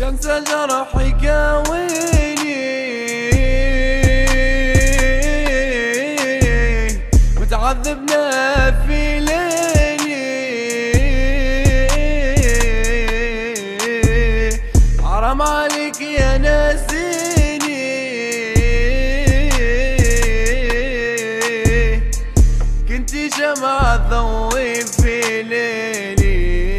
تنسى جرحي كاويني متعذبنا في ليلي حرام عليك يا ناسيني كنتي شمعة تضوي في ليلي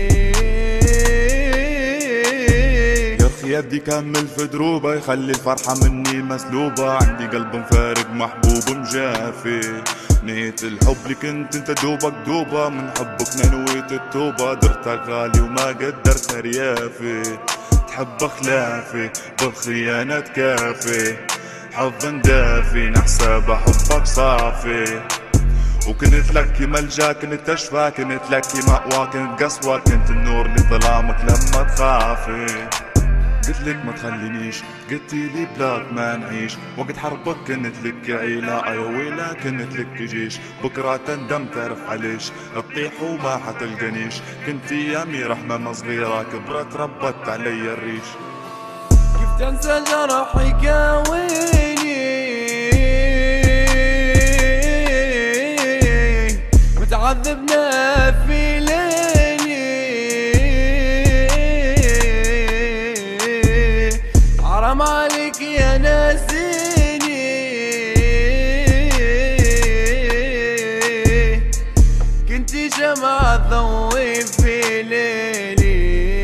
يدي كمل في دروبه يخلي الفرحة مني مسلوبة عندي قلب مفارق محبوب مجافي نية الحب اللي كنت انت دوبك دوبة من حبك نويت التوبة درتك غالي وما قدرت ريافي تحب خلافي بالخيانة تكافي حظ دافي نحسب حبك صافي وكنت لك ملجا كنت تشفى كنت لك مأوى كنت قسوة كنت النور لظلامك لما تخافي قلتلك ما تخلينيش قلتيلي بلاك ما نعيش وقت حربك كنت لك عيلة ايويلا كنت لك جيش بكرة تندم تعرف عليش تطيح وما حتلقنيش كنت ايامي رحمة صغيرة كبرت ربت علي الريش كيف تنسى جرحي كاويني متعذبنا في ليلي حرام عليك يا ناسيني كنتي شمعة تضوي في ليلي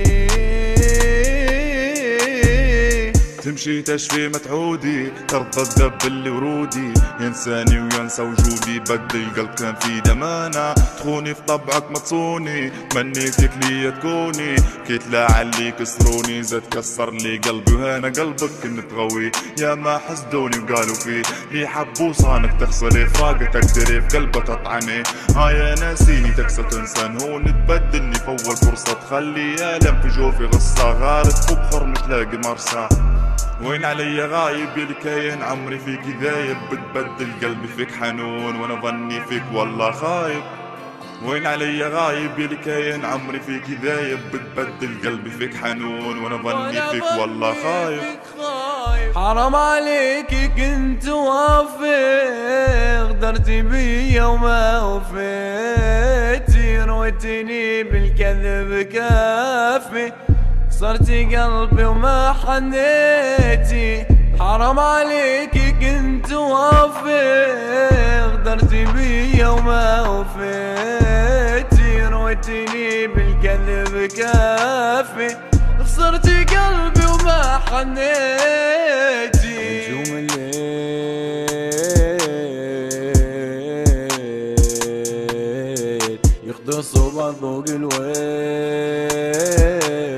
تمشي تشفي متعودي ترضى تدبل ورودي ينساني وينسى وجودي بدل قلب كان في دمانة تخوني في طبعك ما تصوني تمنيتك لي تكوني كيت لا علي كسروني زاد كسر لي قلبي وهنا قلبك كنت غوي يا ما حسدوني وقالوا فيه لي حبوا صانك تخسري فراقك تقدري في قلبك تطعني يا ناسيني تكسى تنسان هون تبدلني في اول فرصة تخلي ألم في جوفي غصة غارت وبحر مش لاقي مرسى وين علي غايب يا الكاين عمري فيك ذايب بتبدل قلبي فيك حنون وانا ظني فيك والله خايب وين علي غايب يا الكاين عمري فيك ذايب بتبدل قلبي فيك حنون وانا ظني فيك والله خايب حرام عليك كنت وافي غدرتي بيا وما وفيتي رويتني بالكذب كافي صرتي قلبي وما حنيتي حرام عليك كنت وافي غدرتي بيا وما وفيتي رويتني بالكذب كافي خسرتي قلبي وما حنيتي نجوم الليل يخدصوا بعض فوق الويل